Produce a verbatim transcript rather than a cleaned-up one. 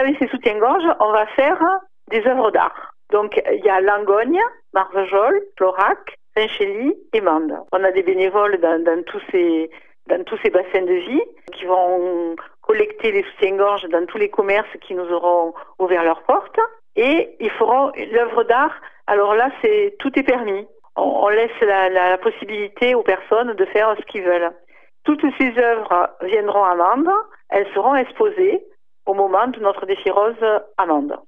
Avec ces soutiens-gorge, on va faire des œuvres d'art. Donc, il y a Langogne, Marvejols, Florac, Saint-Chély et Mende. On a des bénévoles dans, dans, tous ces, dans tous ces bassins de vie qui vont collecter les soutiens-gorge dans tous les commerces qui nous auront ouvert leurs portes. Et ils feront l'œuvre d'art. Alors là, c'est tout est permis. On, on laisse la, la, la possibilité aux personnes de faire ce qu'ils veulent. Toutes ces œuvres viendront à Mende. Elles seront exposées au moment de notre défi rose à Mende.